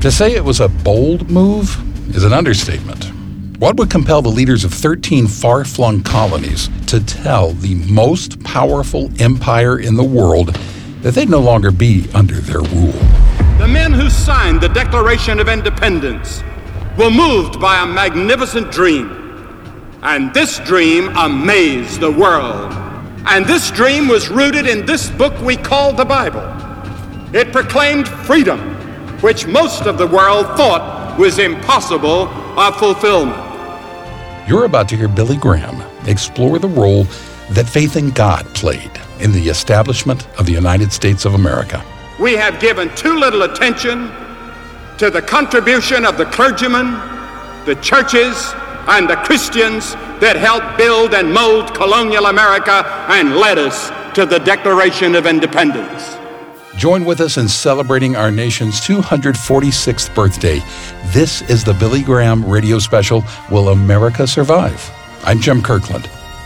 To say it was a bold move is an understatement. What would compel the leaders of 13 far-flung colonies to tell the most powerful empire in the world that they'd no longer be under their rule? The men who signed the Declaration of Independence were moved by a magnificent dream. And this dream amazed the world. And this dream was rooted in this book we call the Bible. It proclaimed freedom, which most of the world thought was impossible of fulfillment. You're about to hear Billy Graham explore the role that faith in God played in the establishment of the United States of America. We have given too little attention to the contribution of the clergymen, the churches, and the Christians that helped build and mold colonial America and led us to the Declaration of Independence. Join with us in celebrating our nation's 246th birthday. This is the Billy Graham radio special, Will America Survive? I'm Jim Kirkland.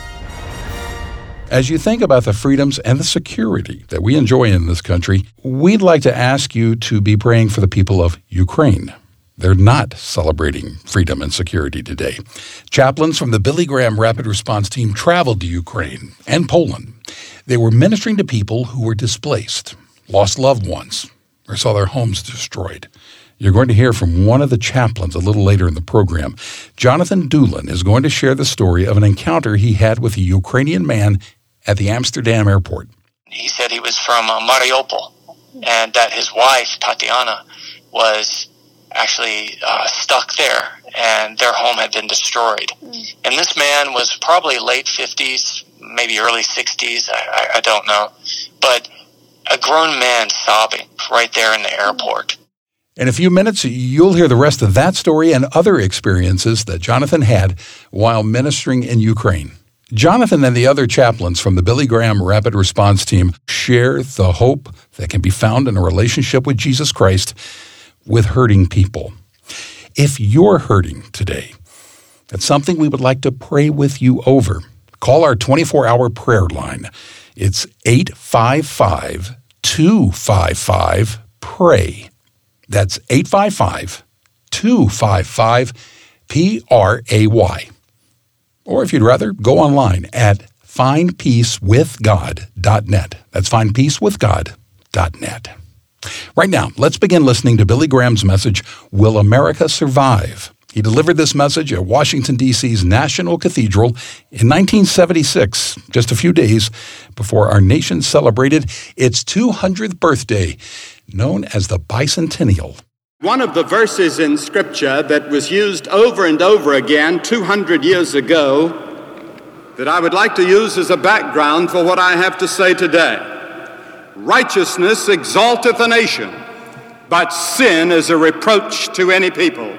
As you think about the freedoms and the security that we enjoy in this country, we'd like to ask you to be praying for the people of Ukraine. They're not celebrating freedom and security today. Chaplains from the Billy Graham Rapid Response Team traveled to Ukraine and Poland. They were ministering to people who were displaced, lost loved ones, or saw their homes destroyed. You're going to hear from one of the chaplains a little later in the program. Jonathan Doolin is going to share the story of an encounter he had with a Ukrainian man at the Amsterdam airport. He said he was from Mariupol, and that his wife, Tatiana, was actually stuck there, and their home had been destroyed. And this man was probably late 50s, maybe early 60s, I don't know, but a grown man sobbing right there in the airport. In a few minutes, you'll hear the rest of that story and other experiences that Jonathan had while ministering in Ukraine. Jonathan and the other chaplains from the Billy Graham Rapid Response Team share the hope that can be found in a relationship with Jesus Christ with hurting people. If you're hurting today, that's something we would like to pray with you over. Call our 24-hour prayer line. It's 855-255-PRAY. That's 855-255-PRAY. Or if you'd rather, go online at findpeacewithgod.net. That's findpeacewithgod.net. Right now, let's begin listening to Billy Graham's message, Will America Survive? He delivered this message at Washington, D.C.'s National Cathedral in 1976, just a few days before our nation celebrated its 200th birthday, known as the Bicentennial. One of the verses in Scripture that was used over and over again 200 years ago that I would like to use as a background for what I have to say today. Righteousness exalteth a nation, but sin is a reproach to any people.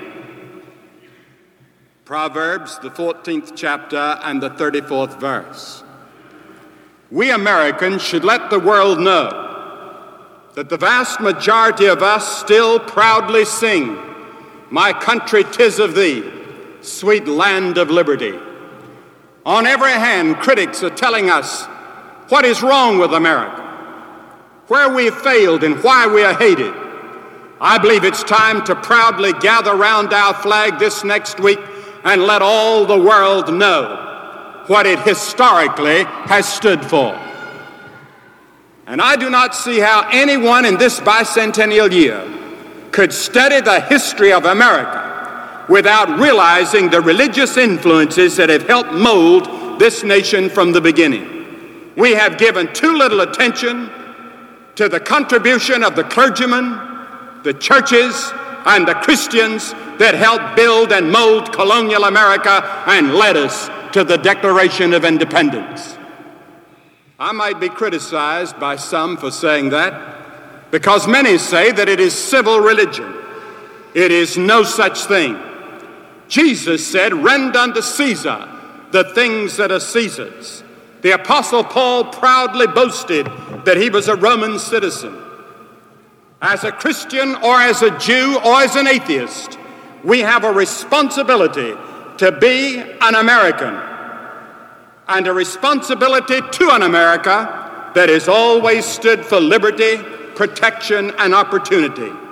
Proverbs, the 14th chapter and the 34th verse. We Americans should let the world know that the vast majority of us still proudly sing, "My country, 'tis of thee, sweet land of liberty." On every hand, critics are telling us what is wrong with America, where we have failed and why we are hated. I believe it's time to proudly gather round our flag this next week and let all the world know what it historically has stood for. And I do not see how anyone in this bicentennial year could study the history of America without realizing the religious influences that have helped mold this nation from the beginning. We have given too little attention to the contribution of the clergymen, the churches, and the Christians that helped build and mold colonial America and led us to the Declaration of Independence. I might be criticized by some for saying that, because many say that it is civil religion. It is no such thing. Jesus said, "Render unto Caesar the things that are Caesar's." The Apostle Paul proudly boasted that he was a Roman citizen. As a Christian or as a Jew or as an atheist, we have a responsibility to be an American, and a responsibility to an America that has always stood for liberty, protection, and opportunity.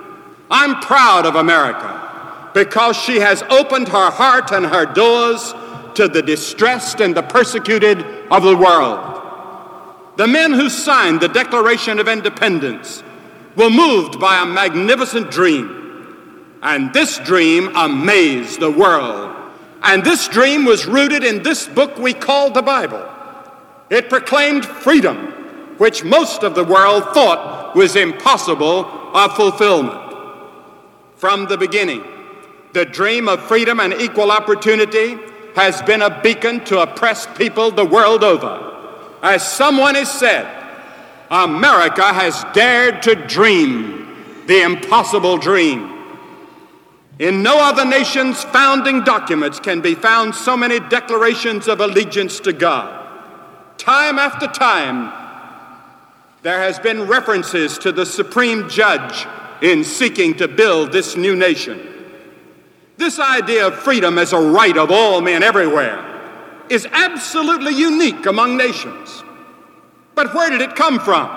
I'm proud of America because she has opened her heart and her doors to the distressed and the persecuted of the world. The men who signed the Declaration of Independence were moved by a magnificent dream, and this dream amazed the world. And this dream was rooted in this book we call the Bible. It proclaimed freedom, which most of the world thought was impossible of fulfillment. From the beginning, the dream of freedom and equal opportunity has been a beacon to oppressed people the world over. As someone has said, America has dared to dream the impossible dream. In no other nation's founding documents can be found so many declarations of allegiance to God. Time after time, there has been references to the supreme judge in seeking to build this new nation. This idea of freedom as a right of all men everywhere is absolutely unique among nations. But where did it come from?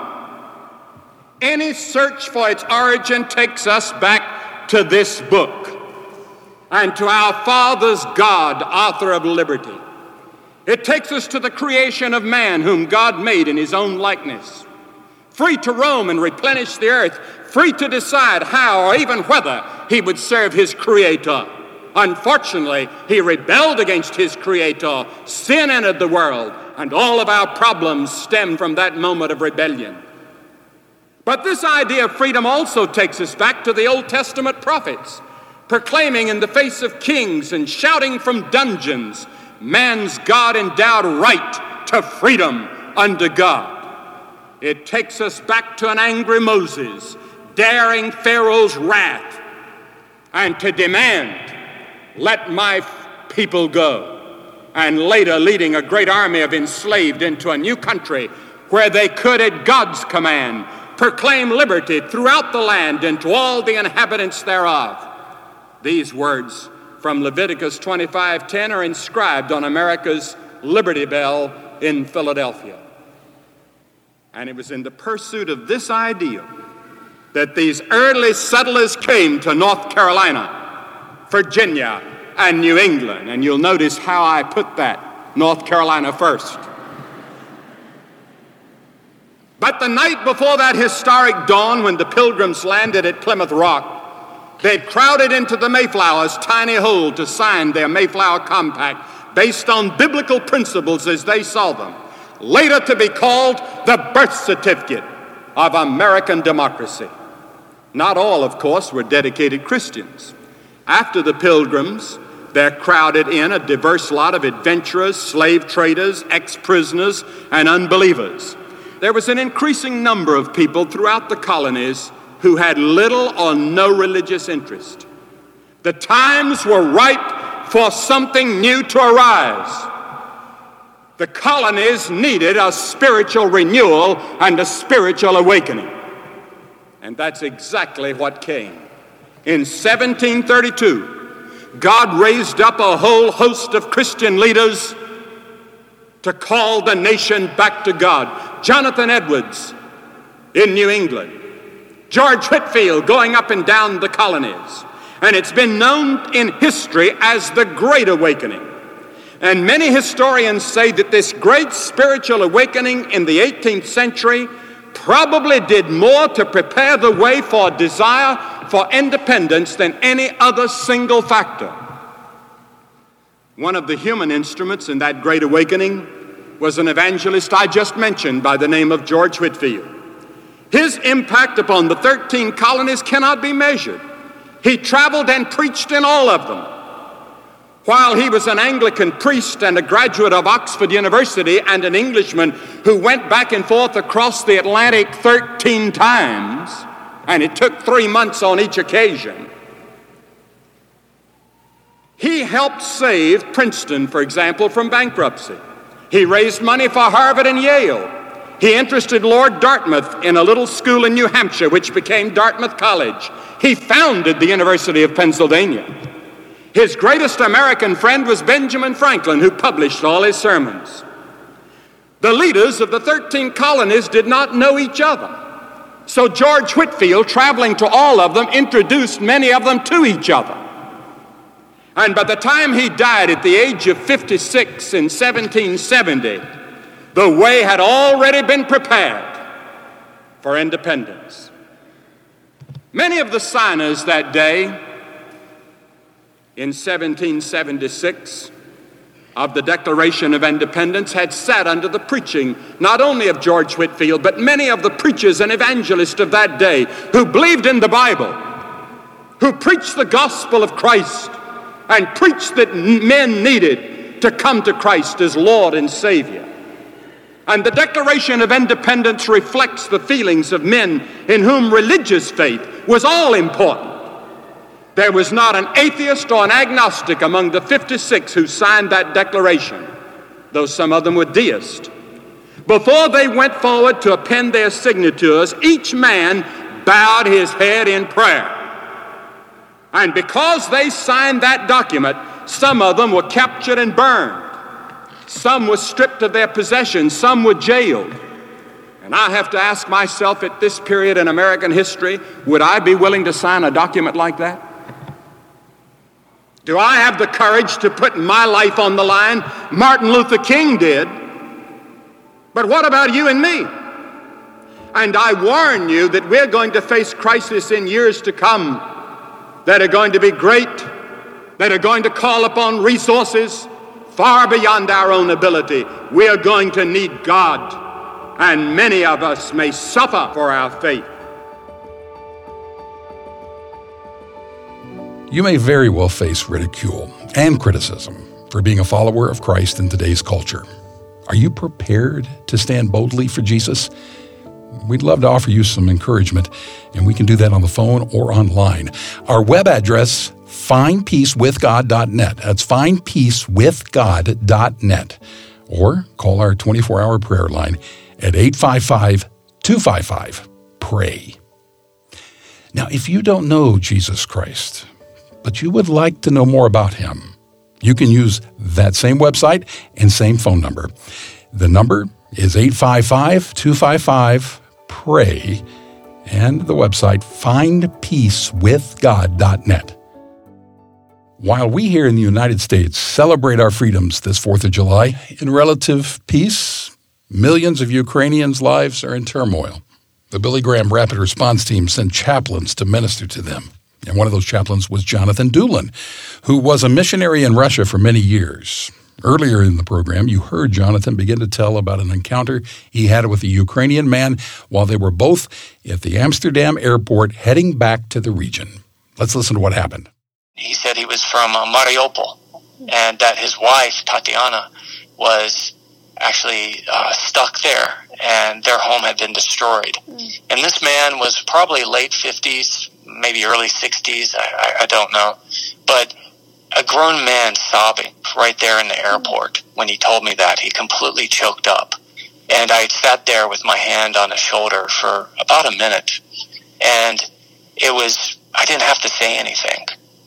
Any search for its origin takes us back to this book and to our fathers' God, author of liberty. It takes us to the creation of man, whom God made in his own likeness, free to roam and replenish the earth, free to decide how or even whether he would serve his Creator. Unfortunately, he rebelled against his Creator. Sin entered the world, and all of our problems stem from that moment of rebellion. But this idea of freedom also takes us back to the Old Testament prophets, proclaiming in the face of kings and shouting from dungeons man's God-endowed right to freedom under God. It takes us back to an angry Moses, daring Pharaoh's wrath, and to demand, let my people go, and later leading a great army of enslaved into a new country where they could, at God's command, proclaim liberty throughout the land and to all the inhabitants thereof. These words from Leviticus 25:10 are inscribed on America's Liberty Bell in Philadelphia. And it was in the pursuit of this ideal that these early settlers came to North Carolina, Virginia, and New England. And you'll notice how I put that, North Carolina first. But the night before that historic dawn, when the Pilgrims landed at Plymouth Rock, they'd crowded into the Mayflower's tiny hold to sign their Mayflower Compact based on biblical principles as they saw them, later to be called the birth certificate of American democracy. Not all, of course, were dedicated Christians. After the Pilgrims, there crowded in a diverse lot of adventurers, slave traders, ex-prisoners, and unbelievers. There was an increasing number of people throughout the colonies who had little or no religious interest. The times were ripe for something new to arise. The colonies needed a spiritual renewal and a spiritual awakening. And that's exactly what came. In 1732, God raised up a whole host of Christian leaders to call the nation back to God. Jonathan Edwards in New England, George Whitefield going up and down the colonies. And it's been known in history as the Great Awakening. And many historians say that this great spiritual awakening in the 18th century probably did more to prepare the way for a desire for independence than any other single factor. One of the human instruments in that Great Awakening was an evangelist I just mentioned by the name of George Whitefield. His impact upon the 13 colonies cannot be measured. He traveled and preached in all of them. While he was an Anglican priest and a graduate of Oxford University and an Englishman who went back and forth across the Atlantic 13 times, and it took 3 months on each occasion, he helped save Princeton, for example, from bankruptcy. He raised money for Harvard and Yale. He interested Lord Dartmouth in a little school in New Hampshire, which became Dartmouth College. He founded the University of Pennsylvania. His greatest American friend was Benjamin Franklin, who published all his sermons. The leaders of the 13 colonies did not know each other. So George Whitefield, traveling to all of them, introduced many of them to each other. And by the time he died at the age of 56 in 1770, the way had already been prepared for independence. Many of the signers that day, in 1776, of the Declaration of Independence, had sat under the preaching not only of George Whitefield, but many of the preachers and evangelists of that day who believed in the Bible, who preached the gospel of Christ, and preached that men needed to come to Christ as Lord and Savior. And the Declaration of Independence reflects the feelings of men in whom religious faith was all important. There was not an atheist or an agnostic among the 56 who signed that declaration, though some of them were deists. Before they went forward to append their signatures, each man bowed his head in prayer. And because they signed that document, some of them were captured and burned. Some were stripped of their possessions. Some were jailed. And I have to ask myself at this period in American history, would I be willing to sign a document like that? Do I have the courage to put my life on the line? Martin Luther King did. But what about you and me? And I warn you that we're going to face crises in years to come that are going to be great, that are going to call upon resources far beyond our own ability. We are going to need God, and many of us may suffer for our faith. You may very well face ridicule and criticism for being a follower of Christ in today's culture. Are you prepared to stand boldly for Jesus? We'd love to offer you some encouragement, and we can do that on the phone or online. Our web address, findpeacewithgod.net. That's findpeacewithgod.net. Or call our 24-hour prayer line at 855-255-PRAY. Now, if you don't know Jesus Christ, but you would like to know more about him, you can use that same website and same phone number. The number is 855-255-PRAY, and the website findpeacewithgod.net. While we here in the United States celebrate our freedoms this 4th of July in relative peace, millions of Ukrainians' lives are in turmoil. The Billy Graham Rapid Response Team sent chaplains to minister to them. And one of those chaplains was Jonathan Doolan, who was a missionary in Russia for many years. Earlier in the program, you heard Jonathan begin to tell about an encounter he had with a Ukrainian man while they were both at the Amsterdam airport heading back to the region. Let's listen to what happened. He said he was from Mariupol, and that his wife, Tatiana, was actually stuck there, and their home had been destroyed. And this man was probably late 50s, maybe early 60s, I don't know. But a grown man sobbing right there in the airport when he told me that. He completely choked up. And I sat there with my hand on his shoulder for about a minute. And I didn't have to say anything.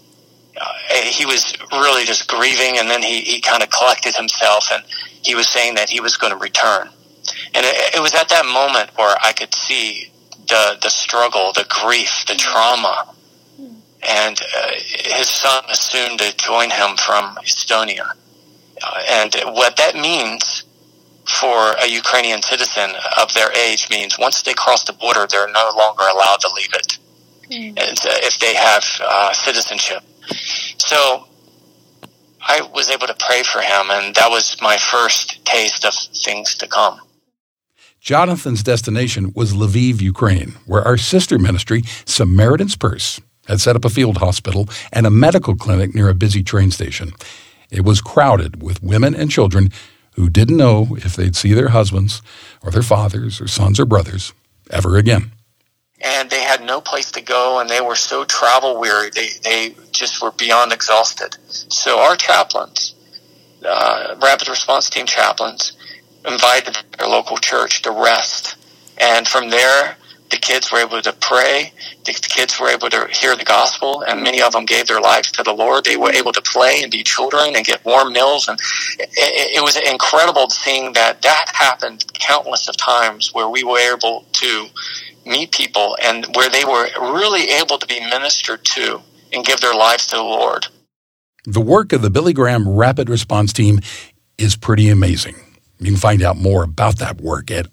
He was really just grieving, and then he kind of collected himself, and he was saying that he was going to return. And it was at that moment where I could see the struggle, the grief, the trauma. And his son is soon to join him from Estonia. And what that means for a Ukrainian citizen of their age means once they cross the border, they're no longer allowed to leave it. If they have citizenship. So I was able to pray for him, and that was my first taste of things to come. Jonathan's destination was Lviv, Ukraine, where our sister ministry, Samaritan's Purse, had set up a field hospital and a medical clinic near a busy train station. It was crowded with women and children who didn't know if they'd see their husbands or their fathers or sons or brothers ever again. And they had no place to go, and they were so travel-weary, they just were beyond exhausted. So our chaplains, Rapid Response Team chaplains, invited their local church to rest. And from there, the kids were able to pray, the kids were able to hear the gospel, and many of them gave their lives to the Lord. They were able to play and be children and get warm meals, and it was incredible seeing that happened countless of times where we were able to meet people and where they were really able to be ministered to and give their lives to the Lord. The work of the Billy Graham Rapid Response Team is pretty amazing. You can find out more about that work at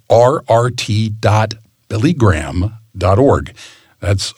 rrt.billygraham.org. That's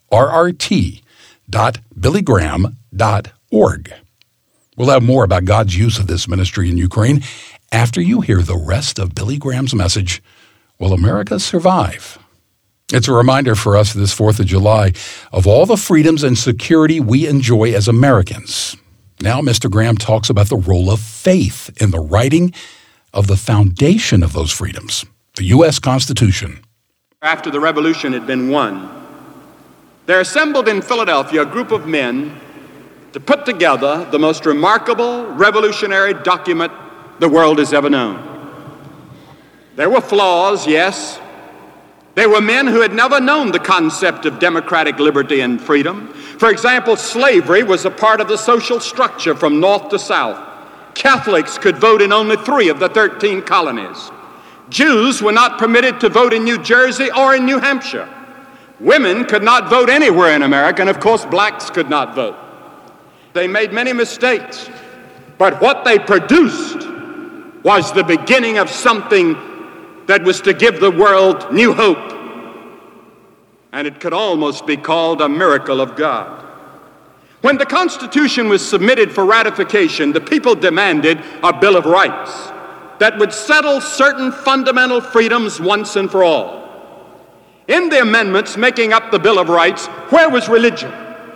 rrt.billygraham.org. We'll have more about God's use of this ministry in Ukraine after you hear the rest of Billy Graham's message, Will America Survive? It's a reminder for us this 4th of July of all the freedoms and security we enjoy as Americans. Now, Mr. Graham talks about the role of faith in the writing of the foundation of those freedoms, the U.S. Constitution. After the revolution had been won, there assembled in Philadelphia a group of men to put together the most remarkable revolutionary document the world has ever known. There were flaws, yes. There were men who had never known the concept of democratic liberty and freedom. For example, slavery was a part of the social structure from north to south. Catholics could vote in only 3 of the 13 colonies. Jews were not permitted to vote in New Jersey or in New Hampshire. Women could not vote anywhere in America, and of course, blacks could not vote. They made many mistakes, but what they produced was the beginning of something that was to give the world new hope. And it could almost be called a miracle of God. When the Constitution was submitted for ratification, the people demanded a Bill of Rights that would settle certain fundamental freedoms once and for all. In the amendments making up the Bill of Rights, where was religion?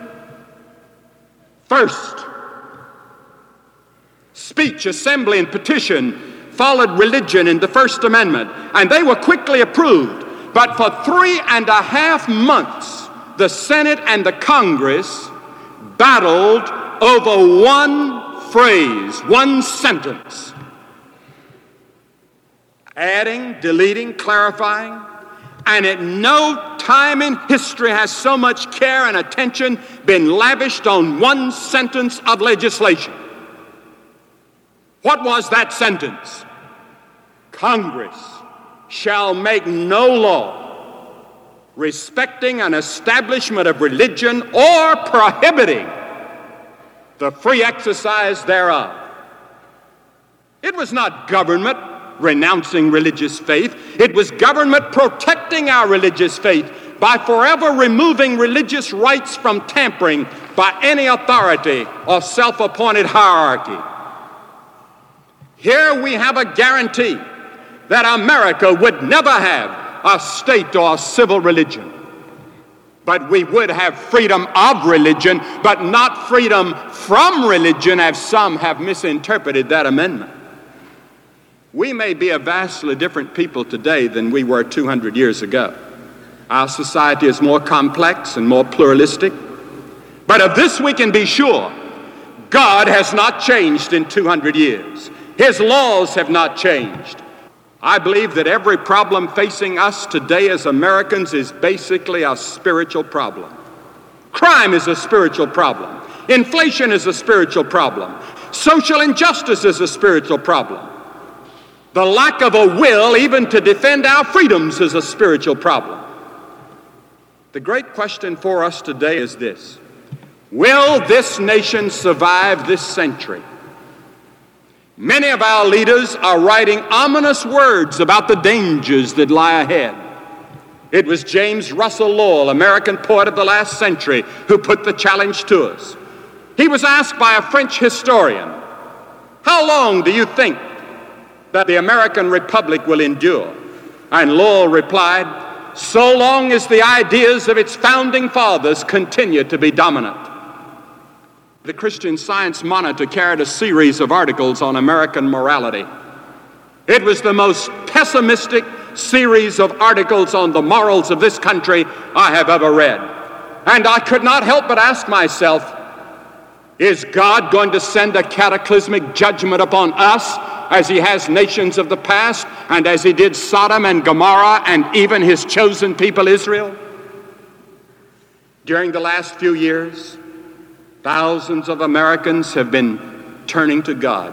First, speech, assembly, and petition followed religion in the First Amendment, and they were quickly approved. But for 3.5 months, the Senate and the Congress battled over one phrase, one sentence. Adding, deleting, clarifying, and at no time in history has so much care and attention been lavished on one sentence of legislation. What was that sentence? Congress shall make no law respecting an establishment of religion or prohibiting the free exercise thereof. It was not government renouncing religious faith. It was government protecting our religious faith by forever removing religious rights from tampering by any authority or self-appointed hierarchy. Here we have a guarantee that America would never have a state or a civil religion. But we would have freedom of religion, but not freedom from religion, as some have misinterpreted that amendment. We may be a vastly different people today than we were 200 years ago. Our society is more complex and more pluralistic. But of this we can be sure: God has not changed in 200 years. His laws have not changed. I believe that every problem facing us today as Americans is basically a spiritual problem. Crime is a spiritual problem. Inflation is a spiritual problem. Social injustice is a spiritual problem. The lack of a will even to defend our freedoms is a spiritual problem. The great question for us today is this: will this nation survive this century? Many of our leaders are writing ominous words about the dangers that lie ahead. It was James Russell Lowell, American poet of the last century, who put the challenge to us. He was asked by a French historian, "How long do you think that the American Republic will endure?" And Lowell replied, "So long as the ideas of its founding fathers continue to be dominant." The Christian Science Monitor carried a series of articles on American morality. It was the most pessimistic series of articles on the morals of this country I have ever read. And I could not help but ask myself, is God going to send a cataclysmic judgment upon us as he has nations of the past and as he did Sodom and Gomorrah and even his chosen people Israel? During the last few years, thousands of Americans have been turning to God,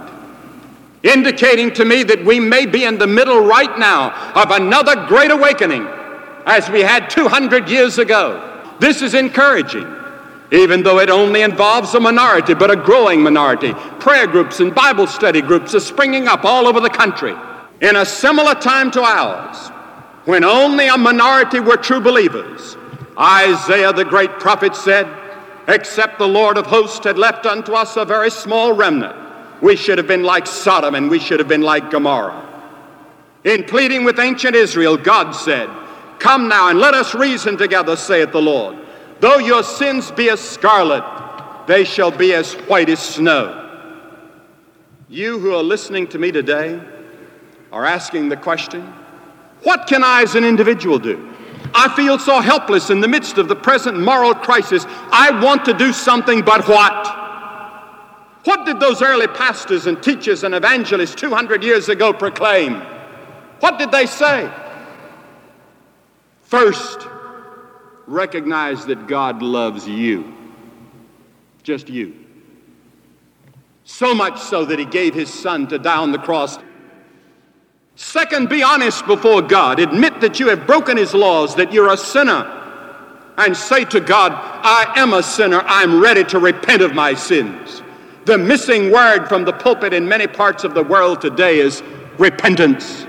indicating to me that we may be in the middle right now of another great awakening as we had 200 years ago. This is encouraging, even though it only involves a minority, but a growing minority. Prayer groups and Bible study groups are springing up all over the country. In a similar time to ours, when only a minority were true believers, Isaiah the great prophet said, except the Lord of hosts had left unto us a very small remnant, we should have been like Sodom and we should have been like Gomorrah. In pleading with ancient Israel, God said, come now and let us reason together, saith the Lord. Though your sins be as scarlet, they shall be as white as snow. You who are listening to me today are asking the question, what can I as an individual do? I feel so helpless in the midst of the present moral crisis. I want to do something, but what? What did those early pastors and teachers and evangelists 200 years ago proclaim? What did they say? First, recognize that God loves you. Just you. So much so that he gave his son to die on the cross. Second, be honest before God. Admit that you have broken his laws, that you're a sinner. And say to God, I am a sinner. I'm ready to repent of my sins. The missing word from the pulpit in many parts of the world today is repentance.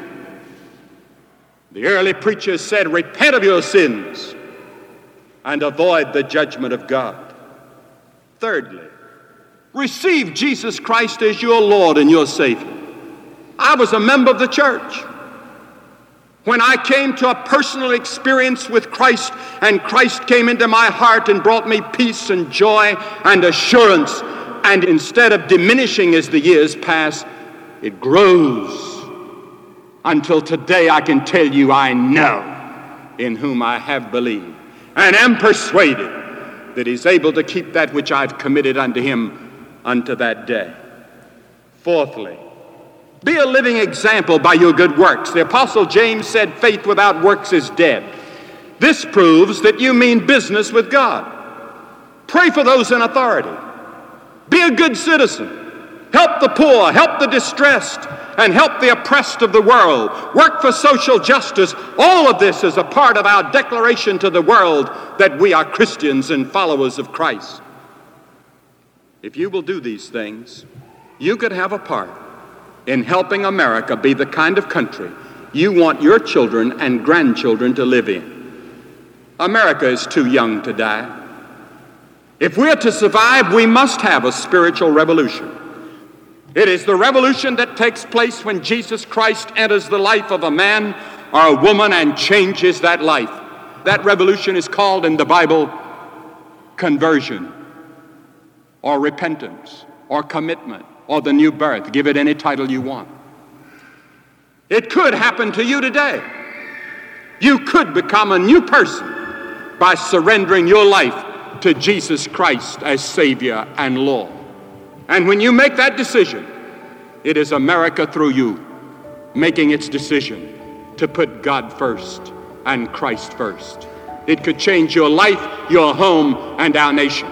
The early preachers said, repent of your sins and avoid the judgment of God. Thirdly, receive Jesus Christ as your Lord and your Savior. I was a member of the church. When I came to a personal experience with Christ, and Christ came into my heart and brought me peace and joy and assurance, and instead of diminishing as the years pass, it grows. Until today I can tell you I know in whom I have believed and am persuaded that he's able to keep that which I've committed unto him unto that day. Fourthly, be a living example by your good works. The Apostle James said faith without works is dead. This proves that you mean business with God. Pray for those in authority. Be a good citizen. Help the poor, help the distressed, and help the oppressed of the world. Work for social justice. All of this is a part of our declaration to the world that we are Christians and followers of Christ. If you will do these things, you could have a part in helping America be the kind of country you want your children and grandchildren to live in. America is too young to die. If we're to survive, we must have a spiritual revolution. It is the revolution that takes place when Jesus Christ enters the life of a man or a woman and changes that life. That revolution is called in the Bible conversion or repentance or commitment or the new birth. Give it any title you want. It could happen to you today. You could become a new person by surrendering your life to Jesus Christ as Savior and Lord. And when you make that decision, it is America through you making its decision to put God first and Christ first. It could change your life, your home, and our nation.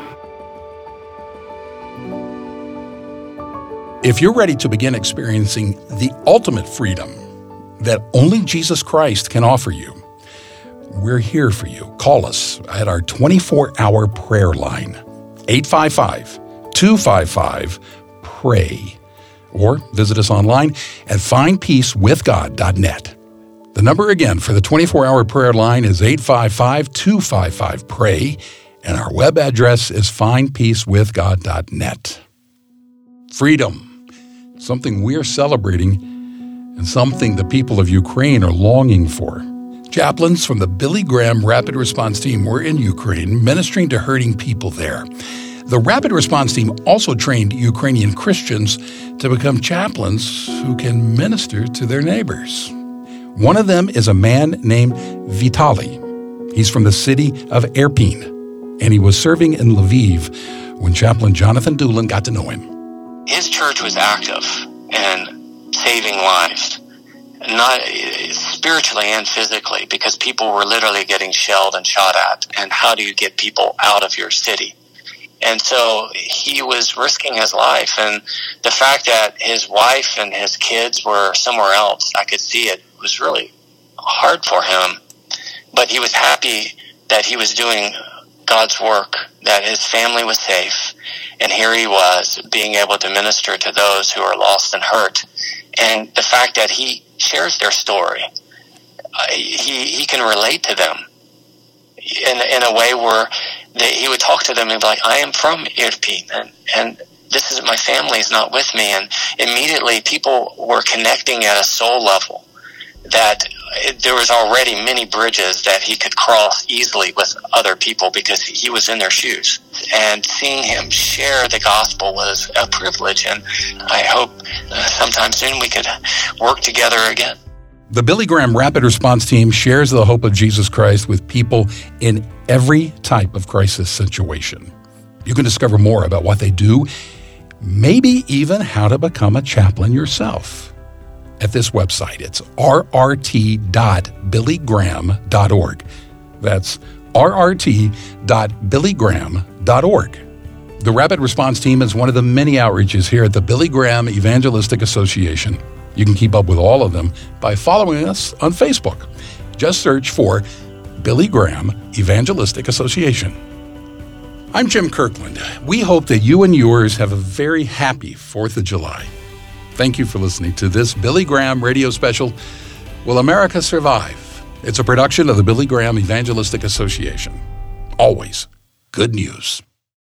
If you're ready to begin experiencing the ultimate freedom that only Jesus Christ can offer you, we're here for you. Call us at our 24-hour prayer line, 855-255-PRAY, or visit us online at findpeacewithgod.net. The number again for the 24-hour prayer line is 855-255-PRAY, and our web address is findpeacewithgod.net. Freedom, something we're celebrating and something the people of Ukraine are longing for. Chaplains from the Billy Graham Rapid Response Team were in Ukraine ministering to hurting people there. The Rapid Response Team also trained Ukrainian Christians to become chaplains who can minister to their neighbors. One of them is a man named Vitaly. He's from the city of Irpin, and he was serving in Lviv when Chaplain Jonathan Doolin got to know him. His church was active in saving lives, not spiritually and physically, because people were literally getting shelled and shot at. And how do you get people out of your city? And so he was risking his life. And the fact that his wife and his kids were somewhere else, I could see it was really hard for him. But he was happy that he was doing God's work, that his family was safe, and here he was being able to minister to those who are lost and hurt. And the fact that he shares their story, he can relate to them in a way where he would talk to them and be like, I am from Irpin, and this is, my family is not with me. And immediately people were connecting at a soul level, that there was already many bridges that he could cross easily with other people because he was in their shoes. And seeing him share the gospel was a privilege, and I hope sometime soon we could work together again. The Billy Graham Rapid Response Team shares the hope of Jesus Christ with people in every type of crisis situation. You can discover more about what they do, maybe even how to become a chaplain yourself, at this website. It's rrt.billygraham.org. That's rrt.billygraham.org. The Rapid Response Team is one of the many outreaches here at the Billy Graham Evangelistic Association. You can keep up with all of them by following us on Facebook. Just search for Billy Graham Evangelistic Association. I'm Jim Kirkland. We hope that you and yours have a very happy 4th of July. Thank you for listening to this Billy Graham radio special, Will America Survive? It's a production of the Billy Graham Evangelistic Association. Always good news.